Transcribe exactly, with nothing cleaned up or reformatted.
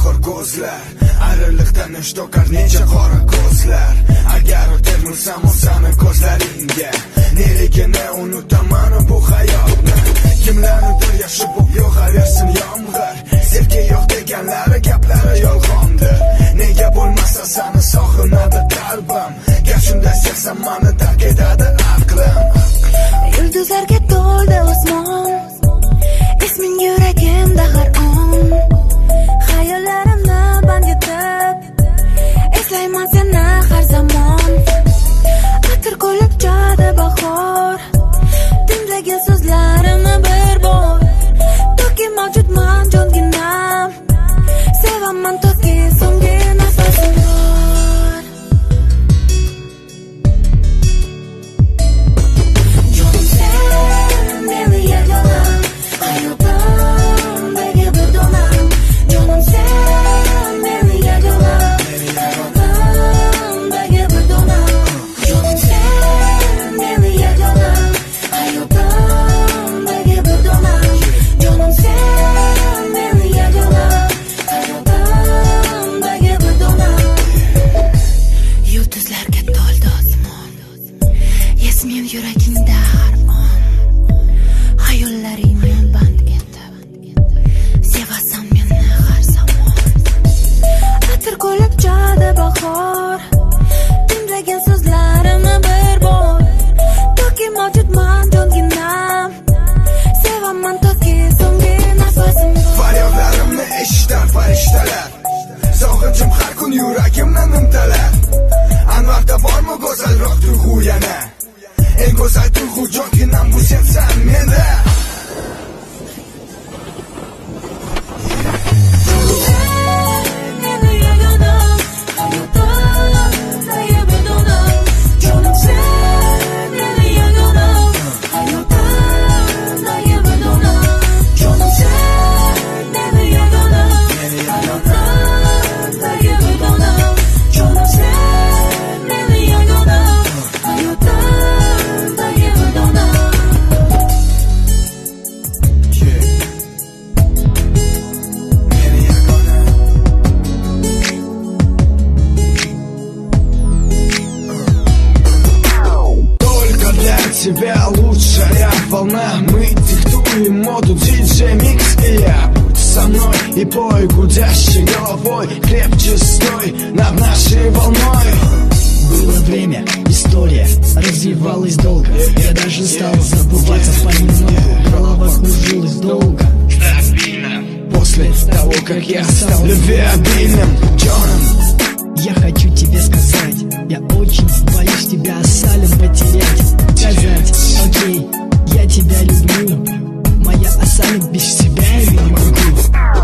bahor ko'zlar, ayriliqdan yosh to'kar necha qora ko'zlar. Agar termilsam o'sani ko'zlaringga, neligini unutaman bu hayotni. Kimlarnidir yaxshi bo'lib yog'aversin yomg'ir, sevgi yo'q deganlari gaplari yolg'ondir. Nega bo'lmasa seni sog'inadi qalbim, gar shunday sevsam mani tark etadi aqlim. Yulduzlarga to'ldi osmon, isming yuragimda har on. Xayollarimni band etib, eslayman seni har zamon. Atir qo'lib jo'da bahor, tinglagan so'zlarimni bir bor. Toki mavjudman jonginam, sevaman toki so'nggi nafasim bor. Jonim sen, meni yagona, hayotimdagi bir donam. Jonim sen, meni yagona, hayotimdagi bir donam. Jonim sen, meni yagona, hayotimdagi bir donam. Jonim sen, meni yagona, hayotimdagi bir donam. Yulduzlarga to'ldi osmon, yasmin yuragingda har on. Hayollaringni band etib, sevasan meni har zamon. Atir qo'lib jo'da bahor, tinglagan so'zlarimni bir bor. Toki mavjudman jonginam, sevaman toki so'nggi nafasim bor. Faryodlarimni eshitar farishtalar, sog'inchim har kun yuragimni nimtalar. Anvarda bormi go'zalroq tuyg'u yana? Eng go'zal tuyg'u jonginam bu sensan menda. Тебя лучшая волна, мы диктуем моду, диджей микс, и я будь со мной и пой гудящей головой, крепче стой над нашей волной. Было время, история развивалась долго, я даже стал забываться понемногу, голова кружилась долго. После того, как я стал любвеобильным Джоном, я хочу тебе сказать, я очень боюсь тебя асалем потерять. Сказать, окей, я тебя люблю, моя асалем без тебя я не могу.